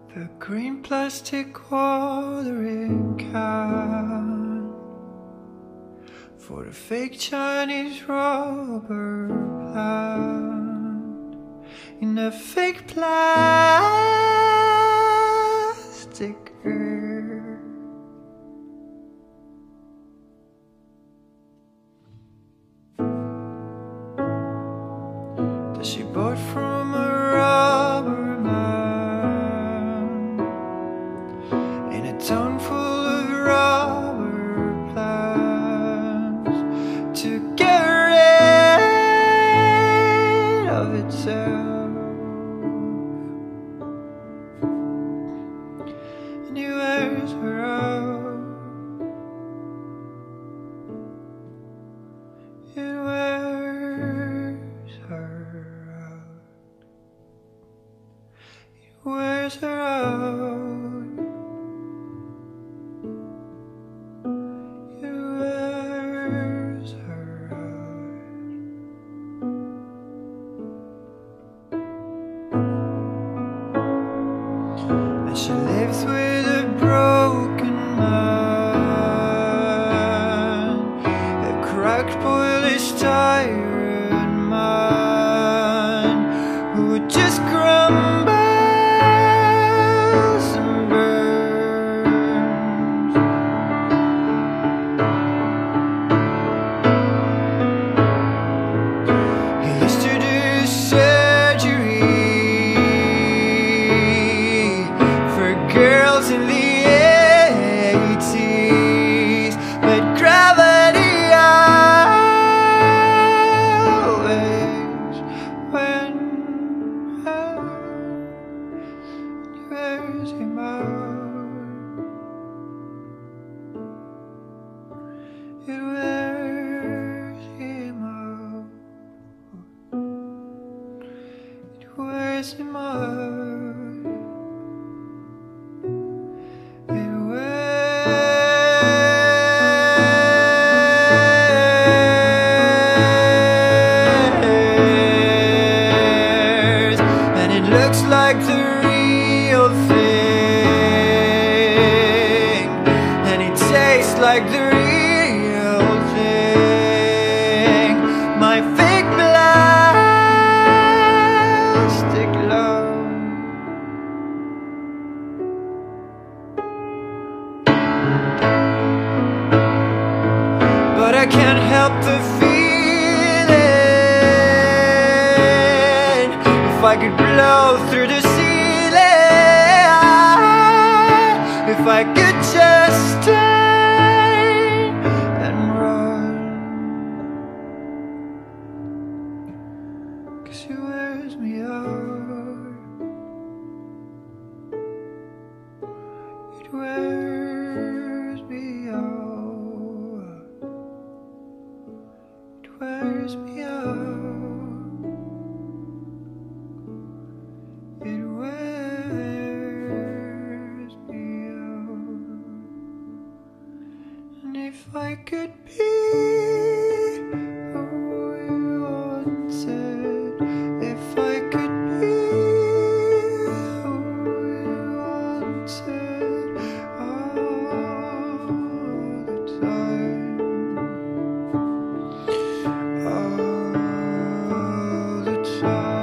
The green plastic watering can for the fake Chinese rubber plant in a fake plastic earth. That she bought from a rubber man in a town full of rubber plants to get rid of itself. And he wears her out. It wears her out. It wears her out. She lives with a broken man, a cracked, boilish, tired man who just grumbles and burns. He used to do surgery girls in the 80s, but gravity always went. Wears him out. It wears him out. It wears him out. Looks like the real thing, and it tastes like the real thing. My fake plastic love. But I can't help the feeling. If I could blow through the ceiling, if I could just stay and run, 'cause he wears me out. It wears me out. It wears me out. It wears me out. And if I could be who you wanted, if I could be who you wanted all the time, all the time.